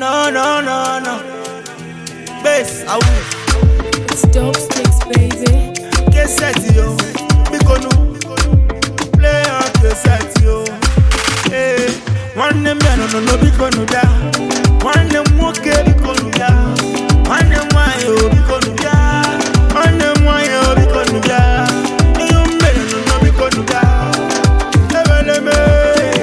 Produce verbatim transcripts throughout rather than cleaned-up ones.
No, no, no, no. Bass, I It's dope sticks, baby. Get set, yo. Bikonu. Play on the set, yo. Hey. One name, no, no, no, Bikonu da. One name, okay, Bikonu da. One name, why, yo, Bikonu da. One name, why, yo, Bikonu da. You made no, no, Bikonu da. Never, never.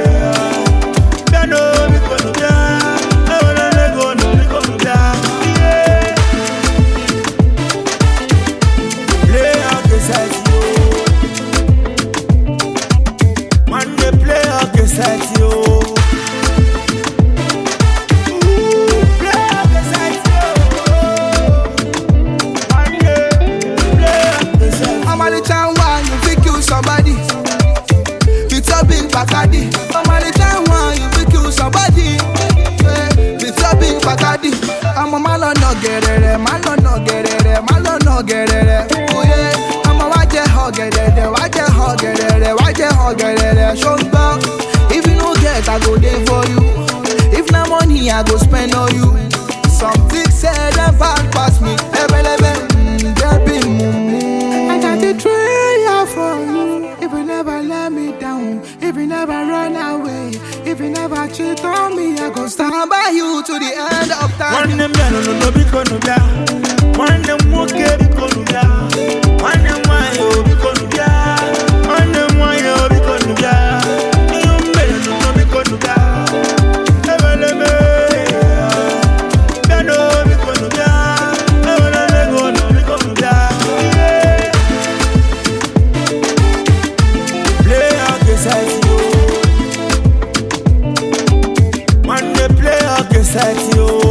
I'm a malo no get it, malo no get it, malo no get it. Oh yeah, I'm a watch it, hug it, watch it, hug it, watch it, hug it. Show back. If you no get, I go there for you. If no money, I go spend on you. Something said and bad pass me. Ebe lebe, there be mumu. I got the trail for you. If you never let me down, if you never run away, if you never cheat on me, I go stand by you to the end of time. One name, no, no, no, Bikonu da. One name, okay, Bikonu da. One name, why, yo, Bikonu da. One name, why, yo, Bikonu da. You made no, no, Bikonu da. Never, never. No, Bikonu da. Never, never, no, Bikonu da. Play out the side, yo. One day, play out the side, yo.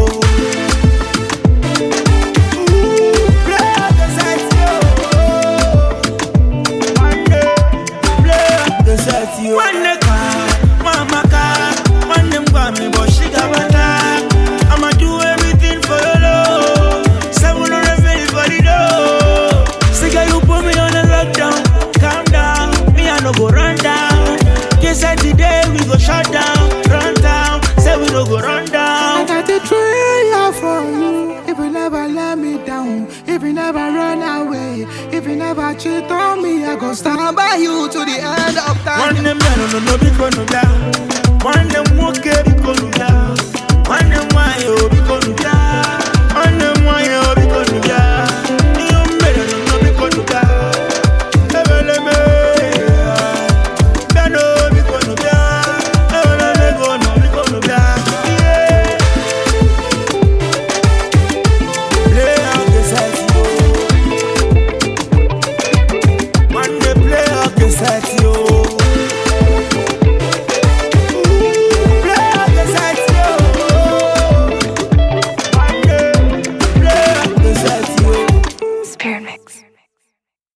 One day car, mama car, one them got me, but she got my car. I'ma do everything for your love. Seven on everybody know. Say girl, you put me on a lockdown. Calm down, me I no go run down. Guess that today we go shut down, run down. Say we no go run down. I got the trailer for you. If you never let me down, if you never run away, if you never cheat on me, I go stand by you to the end of time. One name, no, no, no, Bikonu da. One name, okay.